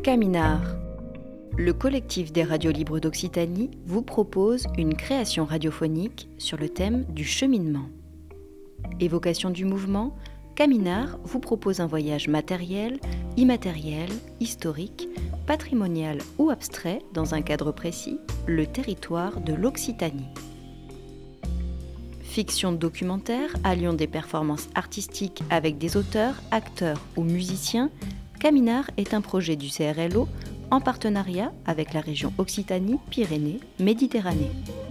Caminar. Le collectif des radios libres d'Occitanie vous propose une création radiophonique sur le thème du cheminement. Évocation du mouvement, Caminar vous propose un voyage matériel, immatériel, historique, patrimonial ou abstrait dans un cadre précis, le territoire de l'Occitanie. Fiction documentaire alliant des performances artistiques avec des auteurs, acteurs ou musiciens, Caminar est un projet du CRLO en partenariat avec la région Occitanie-Pyrénées-Méditerranée.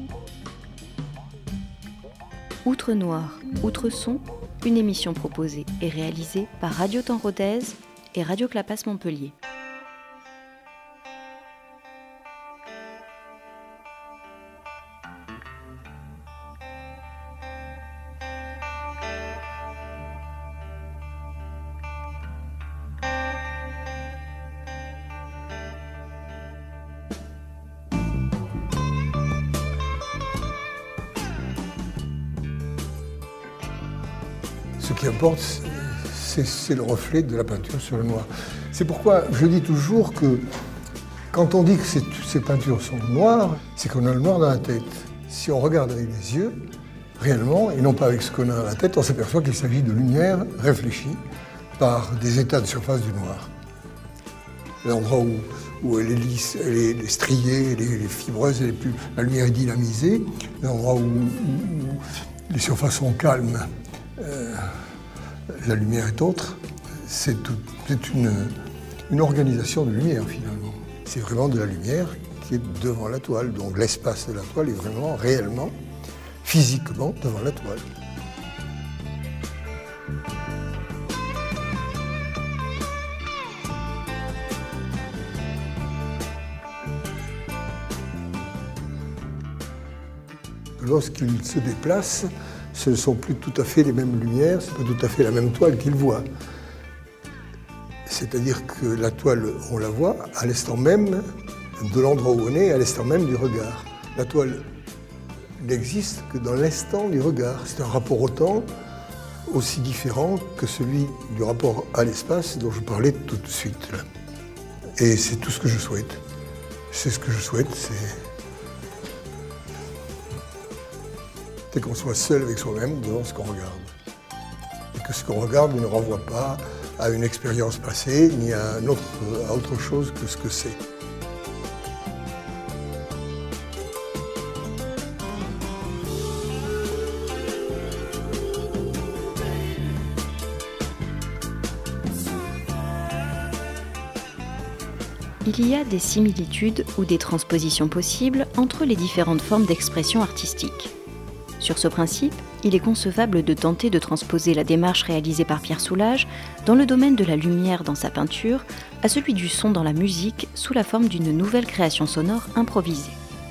Outre Noir, Outre Son, une émission proposée et réalisée par Radio Temps Rodez et Radio Clapas Montpellier. Ce qui importe, c'est le reflet de la peinture sur le noir. C'est pourquoi je dis toujours que quand on dit que ces peintures sont noires, c'est qu'on a le noir dans la tête. Si on regarde avec les yeux, réellement, et non pas avec ce qu'on a dans la tête, on s'aperçoit qu'il s'agit de lumière réfléchie par des états de surface du noir. L'endroit où elle est lisse, elle est striée, elle est fibreuse, la lumière est dynamisée. L'endroit où les surfaces sont calmes, la lumière est autre. C'est une organisation de lumière finalement. C'est vraiment de la lumière qui est devant la toile. Donc l'espace de la toile est vraiment, réellement, physiquement devant la toile. Lorsqu'il se déplace, ce ne sont plus tout à fait les mêmes lumières, ce n'est pas tout à fait la même toile qu'il voit. C'est-à-dire que la toile, on la voit à l'instant même de l'endroit où on est, à l'instant même du regard. La toile n'existe que dans l'instant du regard. C'est un rapport au temps aussi différent que celui du rapport à l'espace dont je parlais tout de suite. Là. Et c'est tout ce que je souhaite. C'est ce que je souhaite, c'est qu'on soit seul avec soi-même devant ce qu'on regarde. Et que ce qu'on regarde ne renvoie pas à une expérience passée, ni à autre chose que ce que c'est. Il y a des similitudes ou des transpositions possibles entre les différentes formes d'expression artistique. Sur ce principe, il est concevable de tenter de transposer la démarche réalisée par Pierre Soulages dans le domaine de la lumière dans sa peinture à celui du son dans la musique sous la forme d'une nouvelle création sonore improvisée.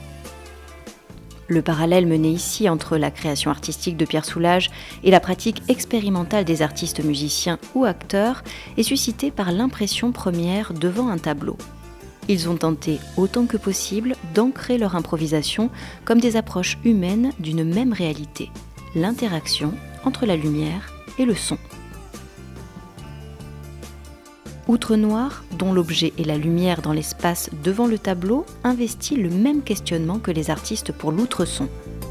Le parallèle mené ici entre la création artistique de Pierre Soulages et la pratique expérimentale des artistes musiciens ou acteurs est suscité par l'impression première devant un tableau. Ils ont tenté autant que possible d'ancrer leur improvisation comme des approches humaines d'une même réalité, l'interaction entre la lumière et le son. Outre Noir, dont l'objet est la lumière dans l'espace devant le tableau, investit le même questionnement que les artistes pour l'outre-son.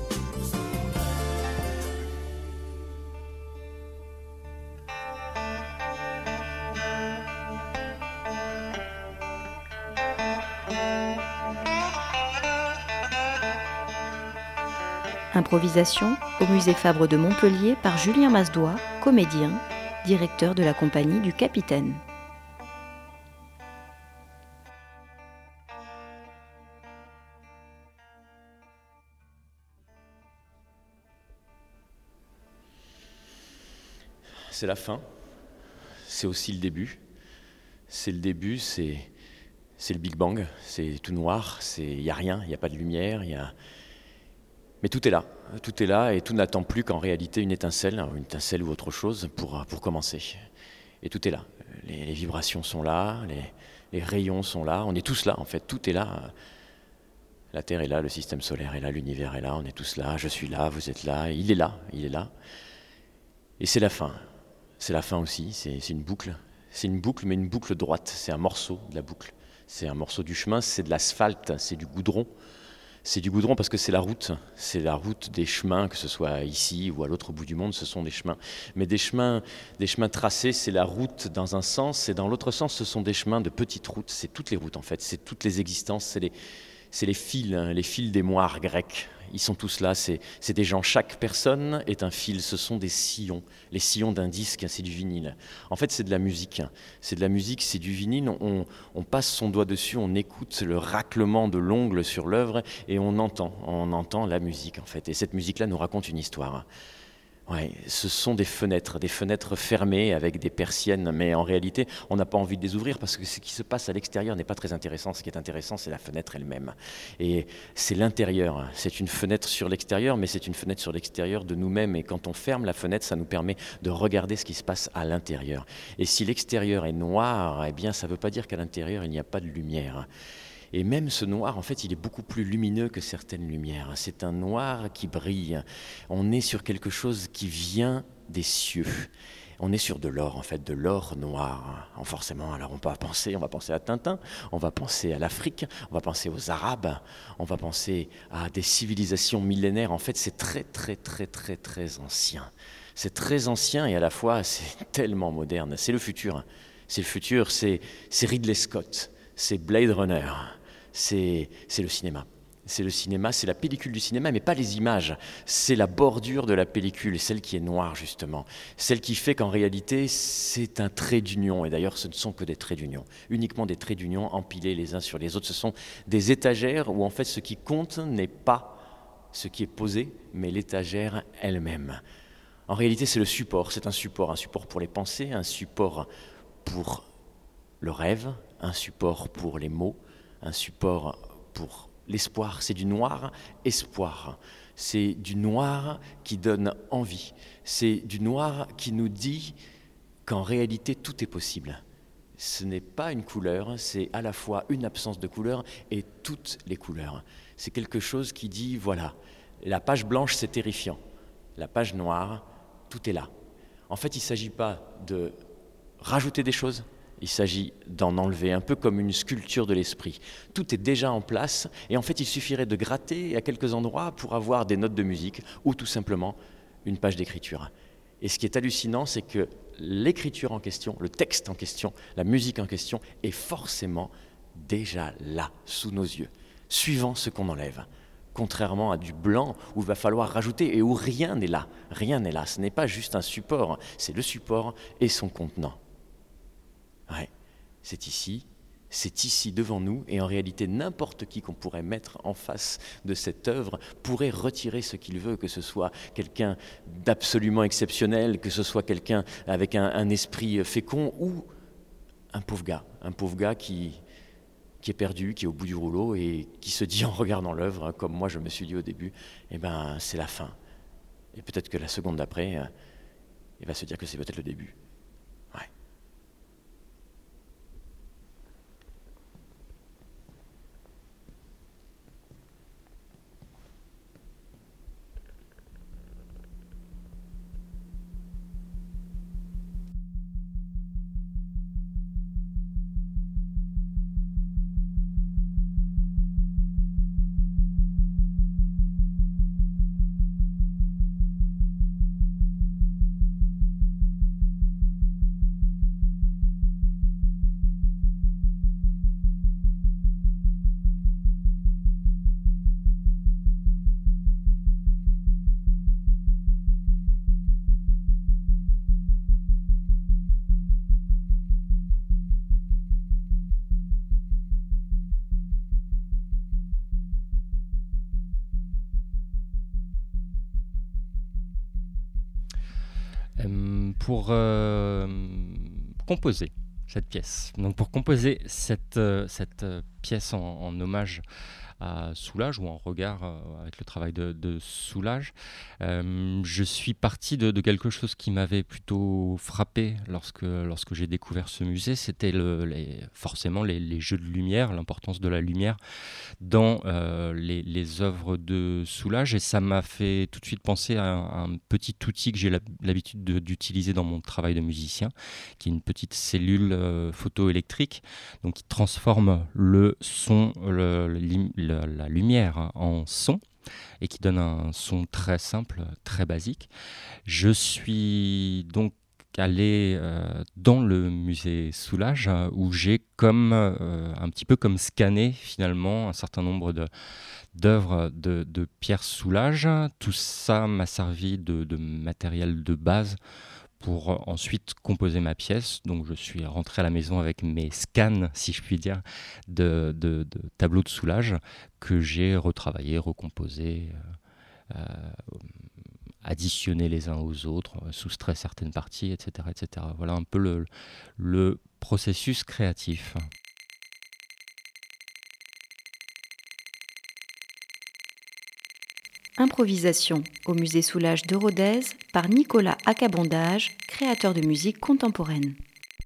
Improvisation au musée Fabre de Montpellier par Julien Masdois, comédien, directeur de la compagnie du Capitaine. C'est la fin, c'est aussi le début. C'est le début, c'est le Big Bang, c'est tout noir, il n'y a rien, il n'y a pas de lumière, mais tout est là et tout n'attend plus qu'en réalité une étincelle ou autre chose pour commencer. Et tout est là, les vibrations sont là, les rayons sont là, on est tous là en fait, tout est là. La Terre est là, le système solaire est là, l'univers est là, on est tous là, je suis là, vous êtes là, il est là. Et c'est la fin aussi, c'est une boucle, mais une boucle droite, c'est un morceau de la boucle. C'est un morceau du chemin, c'est de l'asphalte, c'est du goudron. C'est du goudron parce que c'est la route des chemins, que ce soit ici ou à l'autre bout du monde, ce sont des chemins. Mais des chemins tracés, c'est la route dans un sens, et dans l'autre sens, ce sont des chemins de petites routes. C'est toutes les routes en fait, c'est toutes les existences, c'est les fils des moires grecs. Ils sont tous là, c'est des gens. Chaque personne est un fil, ce sont des sillons. Les sillons d'un disque, c'est du vinyle. En fait, c'est de la musique. C'est de la musique, c'est du vinyle. On passe son doigt dessus, on écoute le raclement de l'ongle sur l'œuvre et on entend la musique en fait. Et cette musique-là nous raconte une histoire. Ouais, ce sont des fenêtres fermées avec des persiennes, mais en réalité, on n'a pas envie de les ouvrir parce que ce qui se passe à l'extérieur n'est pas très intéressant. Ce qui est intéressant, c'est la fenêtre elle-même. Et c'est l'intérieur. C'est une fenêtre sur l'extérieur, mais c'est une fenêtre sur l'extérieur de nous-mêmes. Et quand on ferme la fenêtre, ça nous permet de regarder ce qui se passe à l'intérieur. Et si l'extérieur est noir, eh bien, ça ne veut pas dire qu'à l'intérieur, il n'y a pas de lumière. Et même ce noir, en fait, il est beaucoup plus lumineux que certaines lumières. C'est un noir qui brille. On est sur quelque chose qui vient des cieux. On est sur de l'or, en fait, de l'or noir. Forcément, alors on va penser à Tintin, on va penser à l'Afrique, on va penser aux Arabes, on va penser à des civilisations millénaires. En fait, c'est très, très, très, très, très ancien. C'est très ancien et à la fois, c'est tellement moderne. C'est le futur. C'est Ridley Scott, c'est Blade Runner. C'est le cinéma. C'est le cinéma, c'est la pellicule du cinéma, mais pas les images. C'est la bordure de la pellicule, celle qui est noire justement. Celle qui fait qu'en réalité, c'est un trait d'union. Et d'ailleurs, ce ne sont que des traits d'union. Uniquement des traits d'union empilés les uns sur les autres. Ce sont des étagères où en fait ce qui compte n'est pas ce qui est posé, mais l'étagère elle-même. En réalité, c'est le support. C'est un support pour les pensées, un support pour le rêve, un support pour les mots, un support pour l'espoir. C'est du noir espoir. C'est du noir qui donne envie. C'est du noir qui nous dit qu'en réalité, tout est possible. Ce n'est pas une couleur, c'est à la fois une absence de couleur et toutes les couleurs. C'est quelque chose qui dit, voilà, la page blanche, c'est terrifiant. La page noire, tout est là. En fait, il ne s'agit pas de rajouter des choses. Il s'agit d'en enlever, un peu comme une sculpture de l'esprit. Tout est déjà en place et en fait il suffirait de gratter à quelques endroits pour avoir des notes de musique ou tout simplement une page d'écriture. Et ce qui est hallucinant, c'est que l'écriture en question, le texte en question, la musique en question est forcément déjà là, sous nos yeux, suivant ce qu'on enlève. Contrairement à du blanc où il va falloir rajouter et où rien n'est là. Rien n'est là, ce n'est pas juste un support, c'est le support et son contenant. Ouais, c'est ici devant nous, et en réalité n'importe qui qu'on pourrait mettre en face de cette œuvre pourrait retirer ce qu'il veut, que ce soit quelqu'un d'absolument exceptionnel, que ce soit quelqu'un avec un esprit fécond, ou un pauvre gars qui est perdu, qui est au bout du rouleau, et qui se dit en regardant l'œuvre, comme moi je me suis dit au début, eh ben c'est la fin. Et peut-être que la seconde d'après, il va se dire que c'est peut-être le début. Ouais. Pour composer cette pièce, donc pour composer cette pièce en hommage à Soulages ou en regard avec le travail de Soulages. Je suis parti de quelque chose qui m'avait plutôt frappé lorsque j'ai découvert ce musée, c'était forcément les jeux de lumière, l'importance de la lumière dans les œuvres de Soulages, et ça m'a fait tout de suite penser à un petit outil que j'ai l'habitude d'utiliser dans mon travail de musicien, qui est une petite cellule photoélectrique, donc qui transforme le son, la lumière en son, et qui donne un son très simple, très basique. Je suis donc allé dans le musée Soulages, où j'ai un petit peu comme scanné finalement un certain nombre d'œuvres de Pierre Soulages. Tout ça m'a servi de matériel de base pour ensuite composer ma pièce. Donc je suis rentré à la maison avec mes scans, si je puis dire, de tableaux de Soulages que j'ai retravaillés, recomposés, additionnés les uns aux autres, soustrait certaines parties, etc., etc. Voilà un peu le processus créatif. Improvisation au musée Soulages de Rodez par Nicolas Acabondage, créateur de musique contemporaine.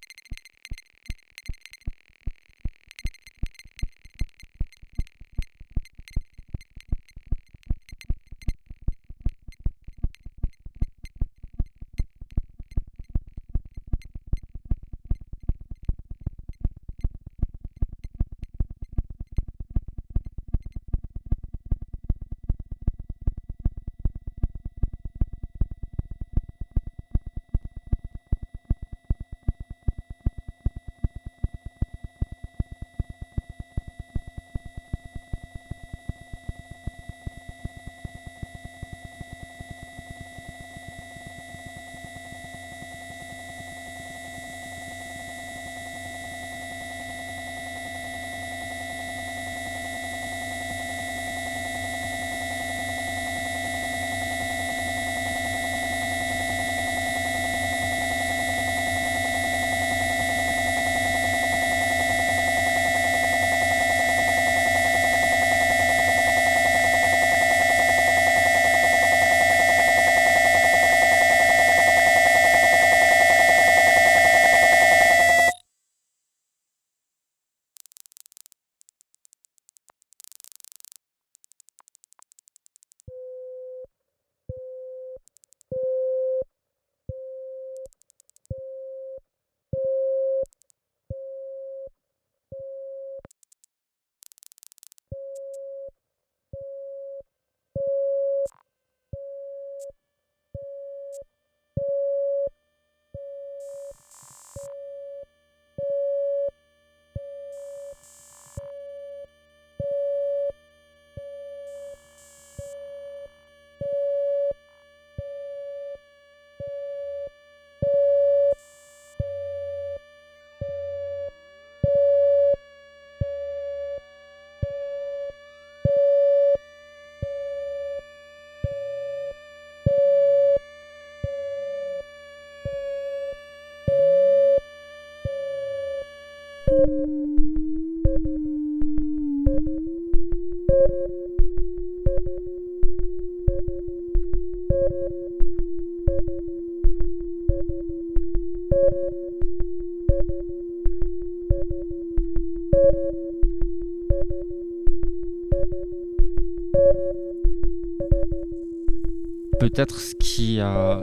Peut-être ce qui a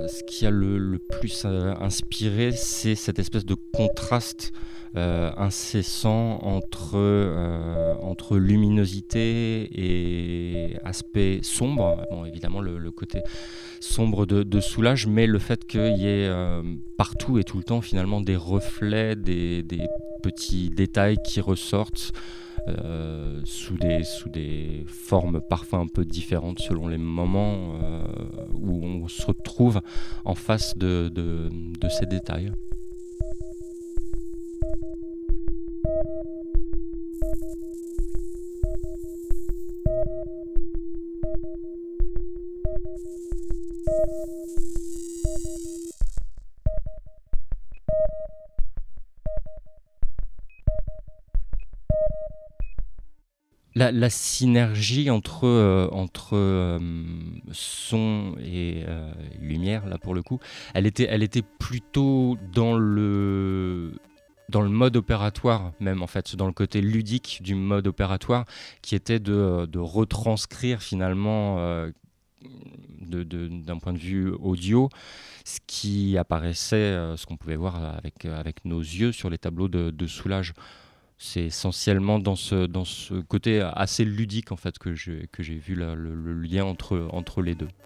le plus inspiré, c'est cette espèce de contraste incessant entre luminosité et aspect sombre. Bon, évidemment, le côté sombre de Soulages, mais le fait qu'il y ait partout et tout le temps finalement des reflets, des petits détails qui ressortent sous des formes parfois un peu différentes selon les moments où on se retrouve en face de ces détails. La synergie entre son et lumière, là pour le coup, elle était plutôt dans le mode opératoire même, en fait, dans le côté ludique du mode opératoire, qui était de retranscrire finalement, d'un point de vue audio, ce qui apparaissait, ce qu'on pouvait voir avec nos yeux sur les tableaux de Soulages. C'est essentiellement dans ce côté assez ludique en fait que j'ai vu le lien entre les deux.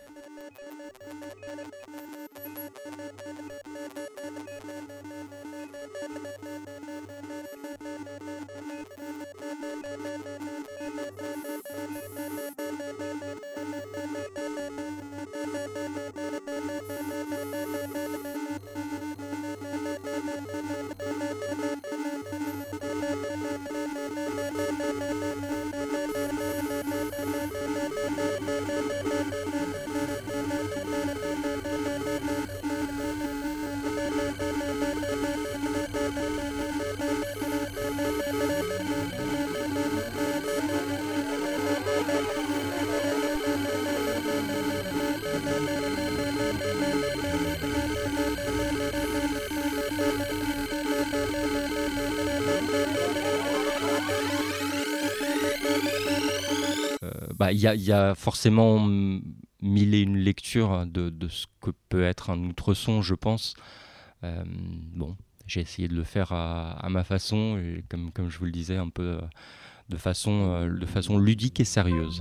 Il y a forcément mille et une lectures de ce que peut être un outre-son, je pense. J'ai essayé de le faire à ma façon, et comme je vous le disais, un peu de façon ludique et sérieuse.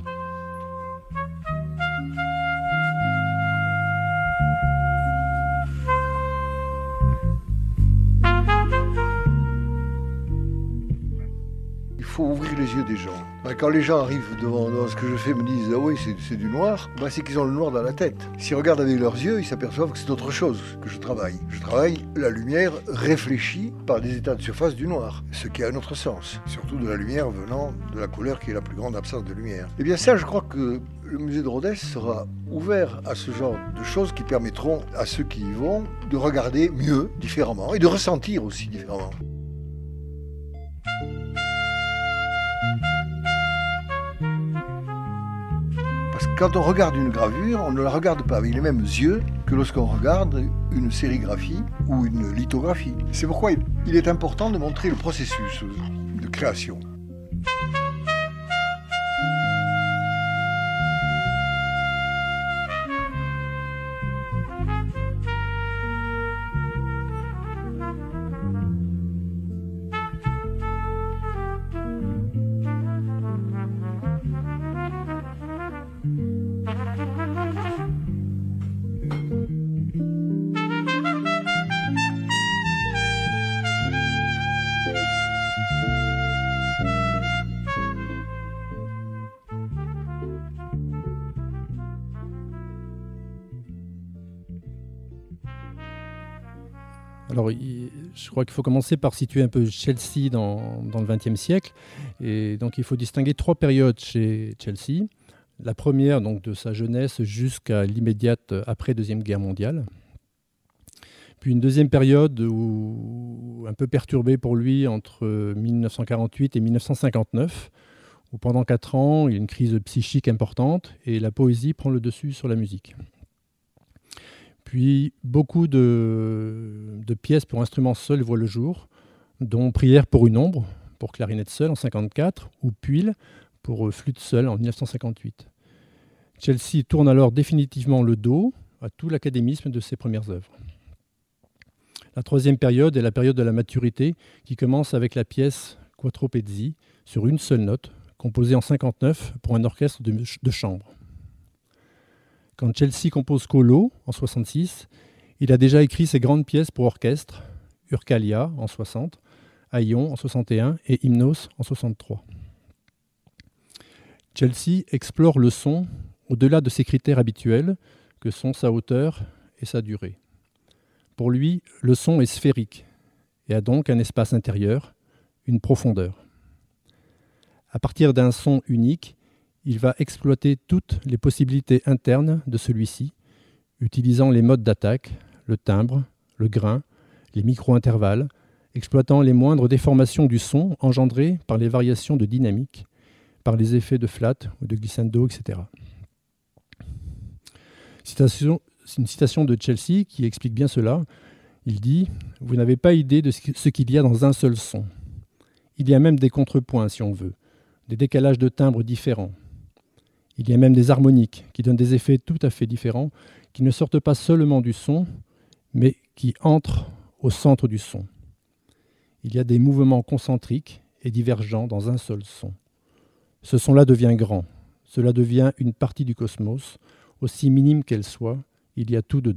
Il faut ouvrir les yeux des gens. Quand les gens arrivent devant ce que je fais, me disent « Ah oui, c'est du noir », c'est qu'ils ont le noir dans la tête. S'ils regardent avec leurs yeux, ils s'aperçoivent que c'est autre chose que je travaille. Je travaille la lumière réfléchie par des états de surface du noir, ce qui a un autre sens, surtout de la lumière venant de la couleur qui est la plus grande absence de lumière. Eh bien ça, je crois que le musée de Rodez sera ouvert à ce genre de choses qui permettront à ceux qui y vont de regarder mieux, différemment, et de ressentir aussi différemment. Parce que quand on regarde une gravure, on ne la regarde pas avec les mêmes yeux que lorsqu'on regarde une sérigraphie ou une lithographie. C'est pourquoi il est important de montrer le processus de création. Alors, je crois qu'il faut commencer par situer un peu Chelsea dans le XXe siècle. Et donc, il faut distinguer 3 périodes chez Chelsea. La première, donc, de sa jeunesse jusqu'à l'immédiate après Deuxième Guerre mondiale. Puis une deuxième période un peu perturbée pour lui entre 1948 et 1959, où pendant 4 ans, il y a une crise psychique importante et la poésie prend le dessus sur la musique. Puis beaucoup de pièces pour instruments seuls voient le jour, dont Prière pour une ombre, pour clarinette seule en 1954, ou Puil pour flûte seule en 1958. Chelsea tourne alors définitivement le dos à tout l'académisme de ses premières œuvres. La troisième période est la période de la maturité, qui commence avec la pièce Quattro Pezzi, sur une seule note, composée en 1959 pour un orchestre de chambre. Quand Chelsea compose Colo, en 1966, il a déjà écrit ses grandes pièces pour orchestre, Urcalia, en 1960, Aion, en 1961, et Hymnos, en 1963. Chelsea explore le son au-delà de ses critères habituels, que sont sa hauteur et sa durée. Pour lui, le son est sphérique, et a donc un espace intérieur, une profondeur. À partir d'un son unique, il va exploiter toutes les possibilités internes de celui-ci, utilisant les modes d'attaque, le timbre, le grain, les micro-intervalles, exploitant les moindres déformations du son engendrées par les variations de dynamique, par les effets de flat ou de glissando, etc. C'est une citation de Chelsea qui explique bien cela. Il dit « Vous n'avez pas idée de ce qu'il y a dans un seul son. Il y a même des contrepoints, si on veut, des décalages de timbres différents. Il y a même des harmoniques qui donnent des effets tout à fait différents, qui ne sortent pas seulement du son, mais qui entrent au centre du son. Il y a des mouvements concentriques et divergents dans un seul son. Ce son-là devient grand. Cela devient une partie du cosmos, aussi minime qu'elle soit, il y a tout dedans. »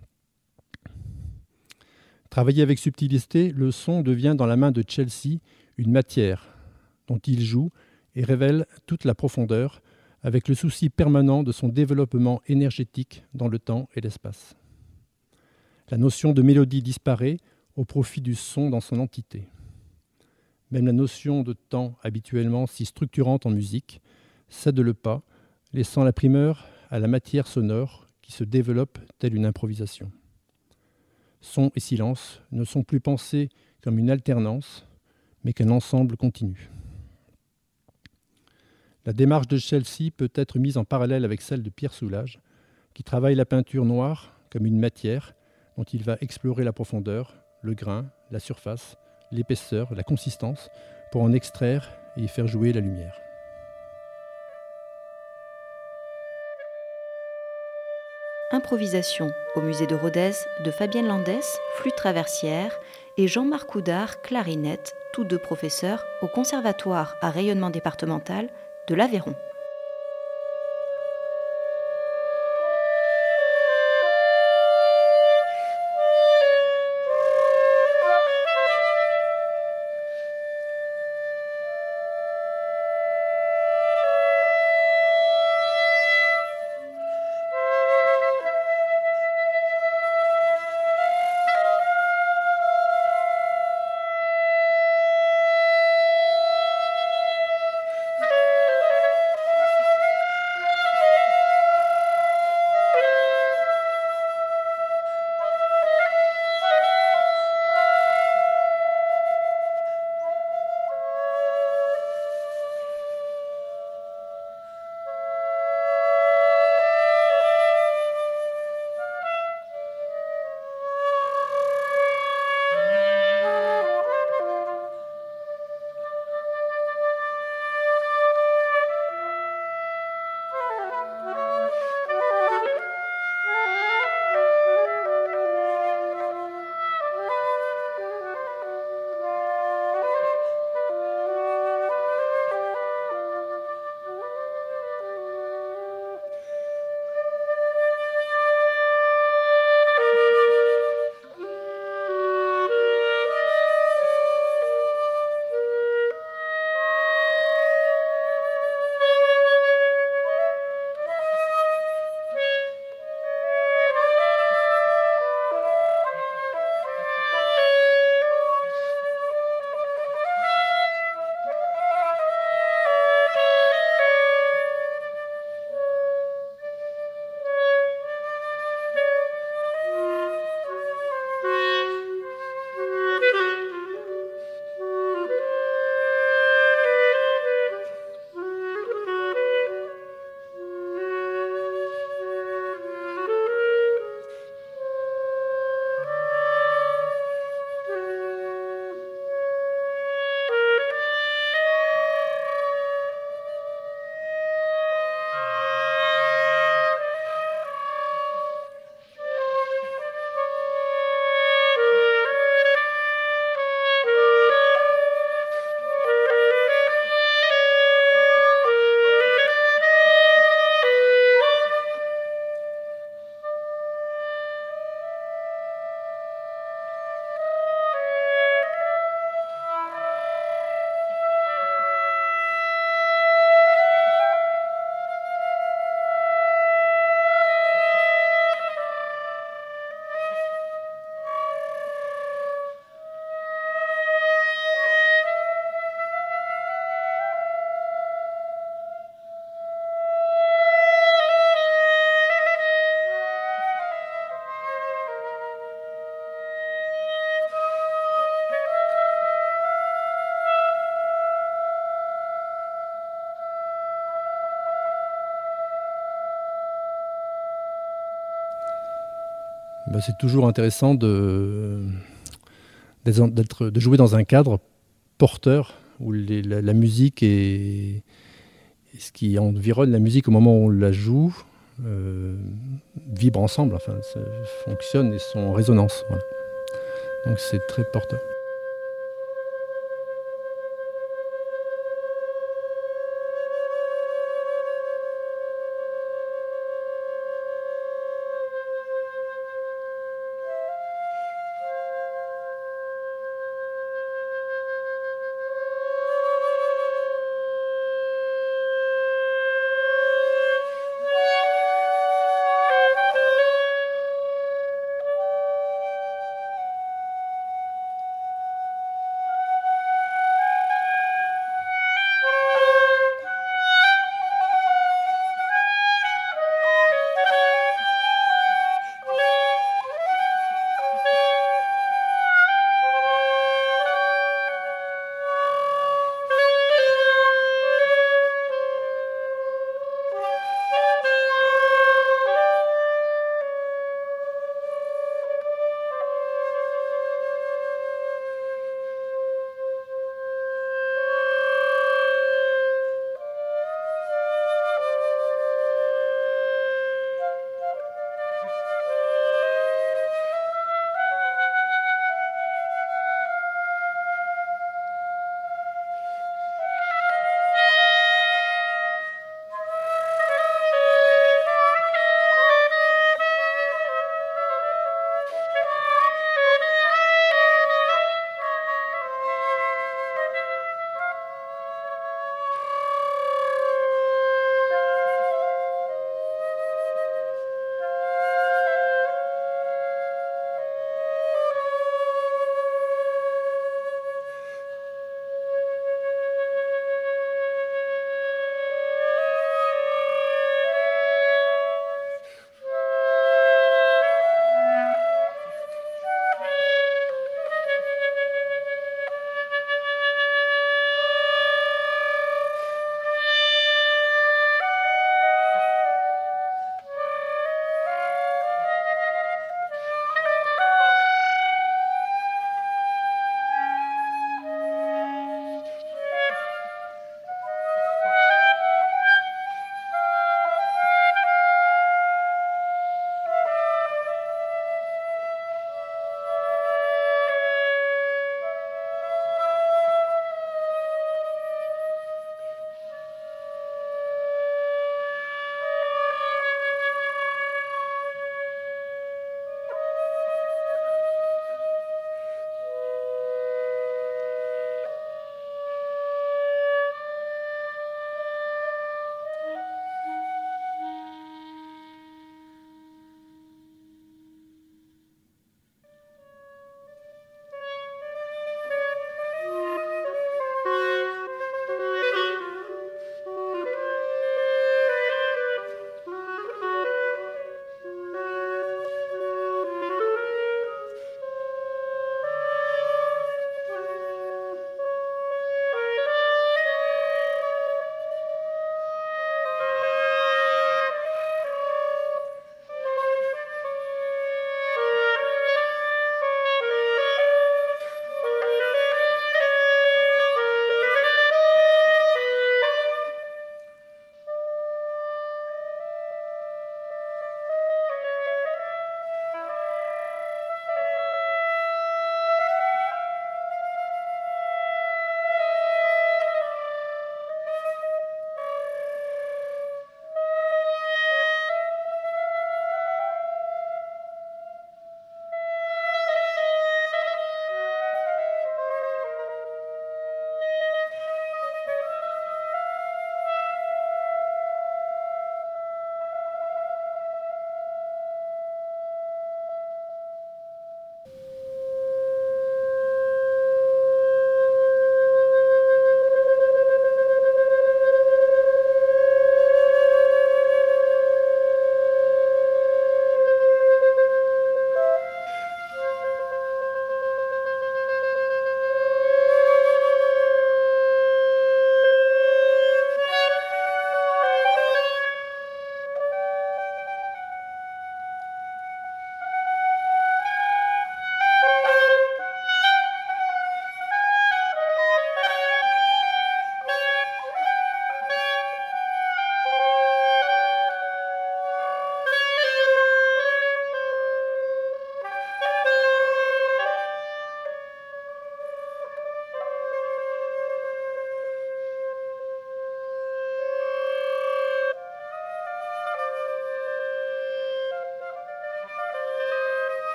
Travailler avec subtilité, le son devient dans la main de Chelsea une matière dont il joue et révèle toute la profondeur avec le souci permanent de son développement énergétique dans le temps et l'espace. La notion de mélodie disparaît au profit du son dans son entité. Même la notion de temps, habituellement si structurante en musique, cède le pas, laissant la primeur à la matière sonore qui se développe telle une improvisation. Son et silence ne sont plus pensés comme une alternance, mais qu'un ensemble continu. La démarche de Chelsea peut être mise en parallèle avec celle de Pierre Soulages, qui travaille la peinture noire comme une matière dont il va explorer la profondeur, le grain, la surface, l'épaisseur, la consistance, pour en extraire et y faire jouer la lumière. Improvisation au musée de Rodez de Fabienne Landès, flûte traversière, et Jean-Marc Houdard, clarinette, tous deux professeurs au Conservatoire à rayonnement départemental de l'Aveyron. C'est toujours intéressant de jouer dans un cadre porteur où la musique et ce qui environne la musique au moment où on la joue vibrent ensemble, enfin, ça fonctionne et sont en résonance. Voilà. Donc c'est très porteur.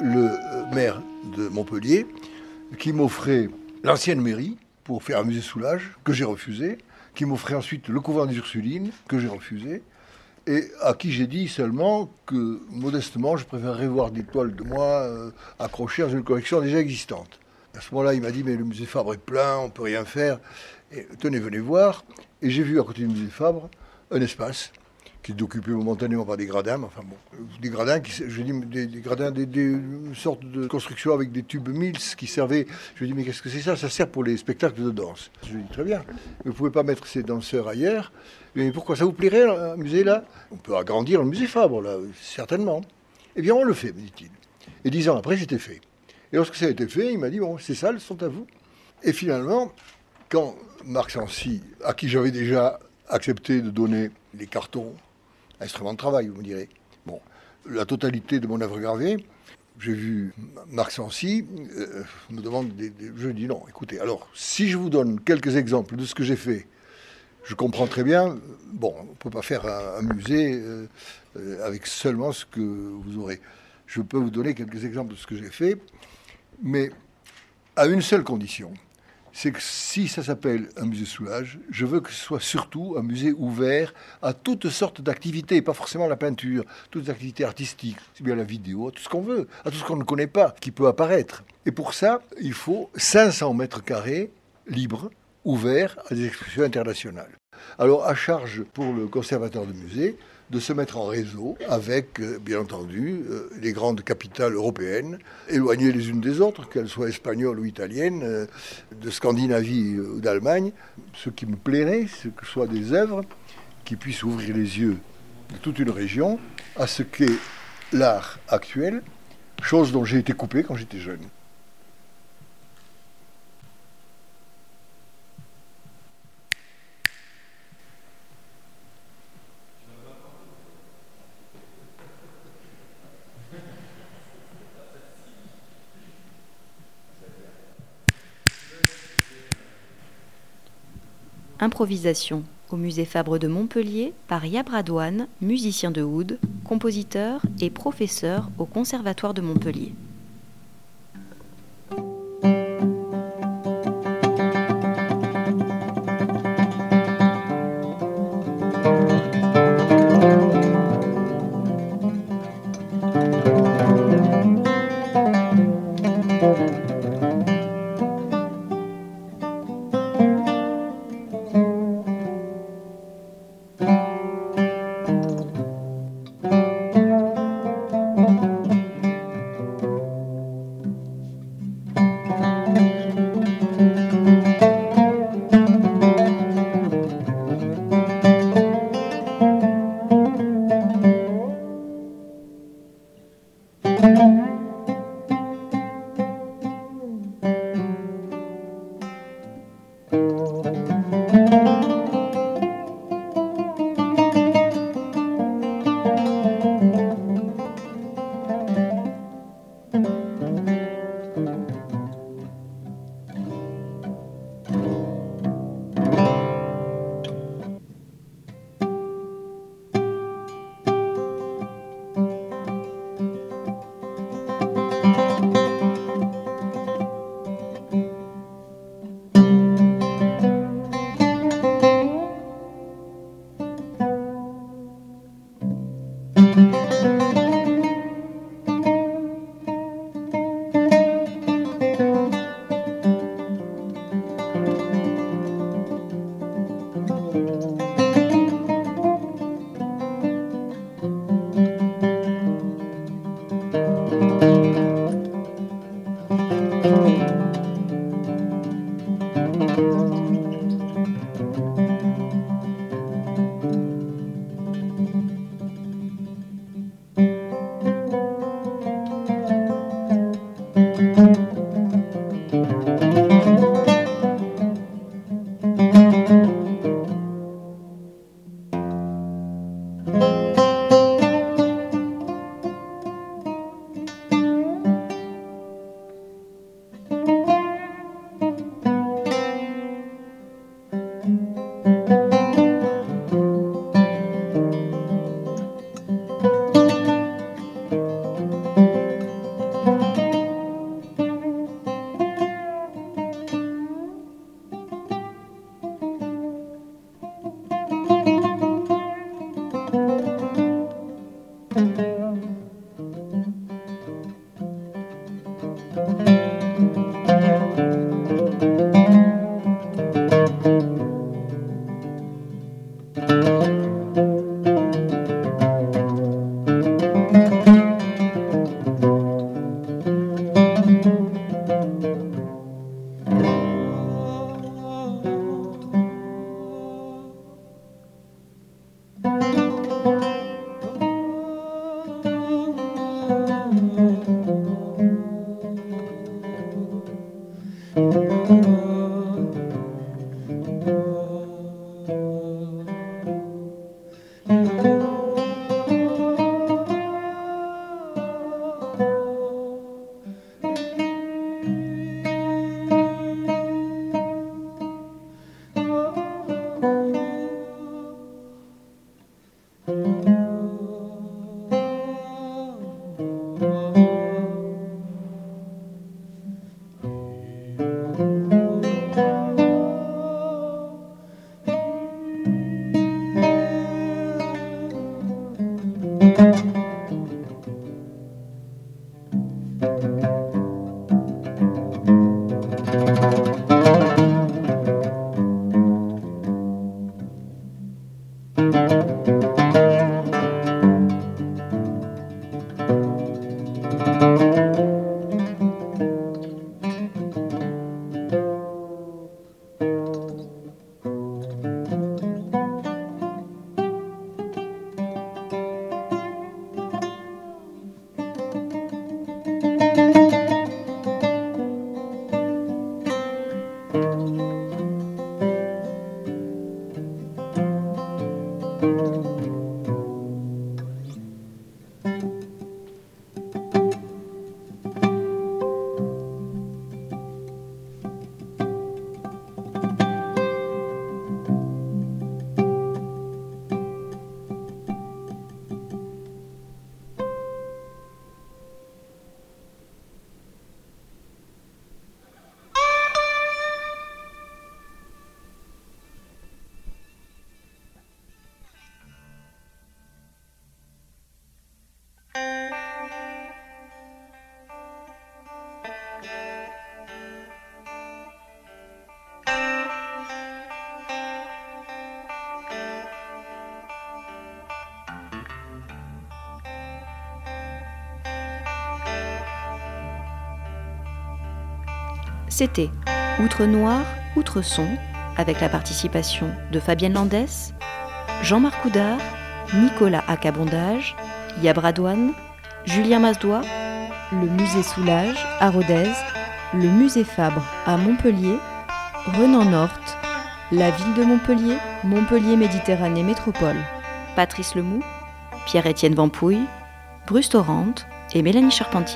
le maire de Montpellier qui m'offrait l'ancienne mairie pour faire un musée Soulages, que j'ai refusé, qui m'offrait ensuite le couvent des Ursulines, que j'ai refusé, et à qui j'ai dit seulement que, modestement, je préférerais voir des toiles de moi accrochées dans une collection déjà existante. À ce moment-là, il m'a dit, mais le musée Fabre est plein, on ne peut rien faire. Et, tenez, venez voir. Et j'ai vu à côté du musée Fabre un espace qui est occupé momentanément par des gradins, mais enfin bon, des gradins, je dis des gradins, une sorte de construction avec des tubes Mills qui servaient. Je dis, mais qu'est-ce que c'est ça? Ça sert pour les spectacles de danse. Je dis, très bien, mais vous ne pouvez pas mettre ces danseurs ailleurs. Mais pourquoi ça vous plairait, un musée là? On peut agrandir le musée Fabre, là, certainement. Eh bien, on le fait, me dit-il. Et 10 ans après, c'était fait. Et lorsque ça a été fait, il m'a dit, bon, ces salles sont à vous. Et finalement, quand Marc Sancy, à qui j'avais déjà accepté de donner les cartons, instrument de travail, vous me direz. Bon, la totalité de mon œuvre gravée, j'ai vu Marc Sancy me demande je dis non, écoutez, alors, si je vous donne quelques exemples de ce que j'ai fait, je comprends très bien, bon, on ne peut pas faire un musée avec seulement ce que vous aurez. Je peux vous donner quelques exemples de ce que j'ai fait, mais à une seule condition, c'est que si ça s'appelle un musée Soulages, je veux que ce soit surtout un musée ouvert à toutes sortes d'activités, pas forcément la peinture, toutes les activités artistiques, c'est bien la vidéo, à tout ce qu'on veut, à tout ce qu'on ne connaît pas, qui peut apparaître. Et pour ça, il faut 500 mètres carrés libres, ouverts à des expositions internationales. Alors, à charge pour le conservateur de musée de se mettre en réseau avec, bien entendu, les grandes capitales européennes, éloignées les unes des autres, qu'elles soient espagnoles ou italiennes, de Scandinavie ou d'Allemagne. Ce qui me plairait, c'est que ce soit des œuvres qui puissent ouvrir les yeux de toute une région à ce qu'est l'art actuel, chose dont j'ai été coupé quand j'étais jeune. Improvisation au musée Fabre de Montpellier par Yab Radouane, musicien de oud, compositeur et professeur au Conservatoire de Montpellier. C'était Outre Noir, Outre Son, avec la participation de Fabienne Landès, Jean-Marc Houdard, Nicolas Acabondage, Yabradouane, Julien Masdois, le musée Soulage à Rodez, le musée Fabre à Montpellier, Renan Norte, la ville de Montpellier, Montpellier Méditerranée Métropole, Patrice Lemoux, Pierre-Étienne Vampouille, Bruce Torrent et Mélanie Charpentier.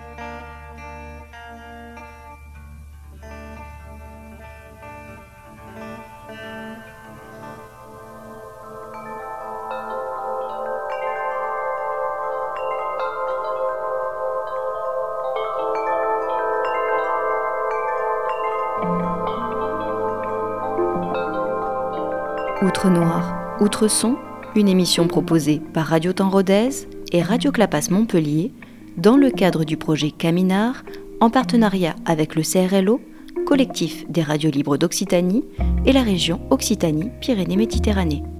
Outre Noir, Outre Son, une émission proposée par Radio Temps Rodez et Radio Clapas Montpellier dans le cadre du projet Caminar en partenariat avec le CRLO, collectif des radios libres d'Occitanie et la région Occitanie-Pyrénées-Méditerranée.